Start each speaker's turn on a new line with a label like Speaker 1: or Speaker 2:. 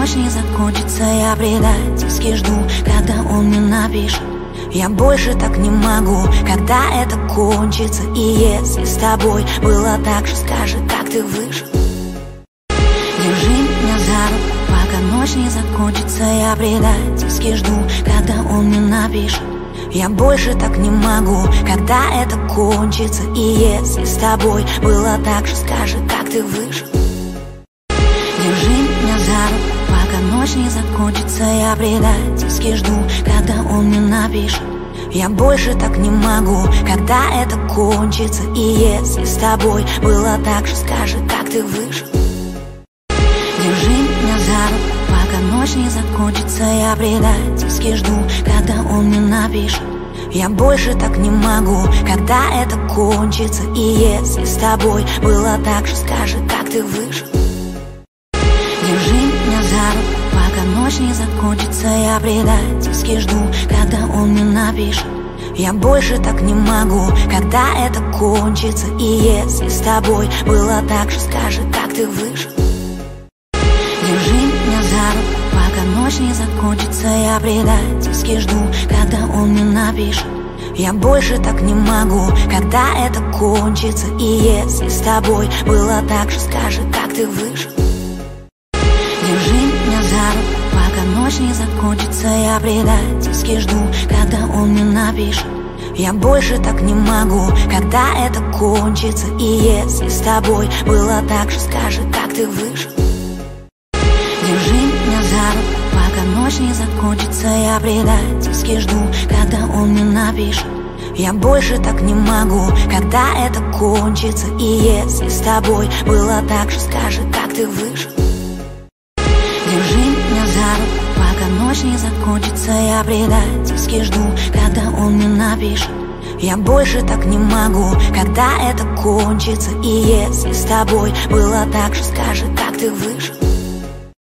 Speaker 1: ночь не закончится, я предательски жду, когда он мне напишет. Я больше так не могу, когда это кончится. И если с тобой было так же, скажи, как ты выжил. Держи меня за руку, пока ночь не закончится, я предательски жду, когда он мне напишет. Я больше так не могу, когда это кончится. И если с тобой было так же, скажи, как ты выжил. Держи меня за руку, пока ночь не закончится, я предательски жду, когда он мне напишет. Я больше так не могу, когда это кончится. И если с тобой было так же, скажи, как ты выжил. Держи меня за руку, пока ночь не закончится, я предательски жду, когда он мне напишет. Я больше так не могу, когда это кончится. И если с тобой было так же, скажи, как ты выжил. Держи меня за руку, пока ночь не закончится, я предательски жду, когда он мне напишет. Я больше так не могу, когда это кончится. И если с тобой было так же, скажи, как ты выжил. Держи меня за руку, пока ночь не закончится, я предательски жду, когда он мне напишет. Я больше так не могу, когда это кончится. И если с тобой было так же, скажи, как ты выжил. Держи меня за руку, пока ночь не закончится, я предательски жду, когда он мне напишет. Я больше так не могу, когда это кончится. И если с тобой было так же, скажи, как ты выжил. Держи меня за руку, пока ночь не закончится, я предательски жду, когда он мне напишет. Я больше так не могу, когда это кончится. И если с тобой было так же, скажи, как ты выжил. Держи меня за руку, пока ночь не закончится, я предательски жду, когда он мне напишет. Я больше так не могу, когда это кончится. И если с тобой было так же, скажи, как ты выжил.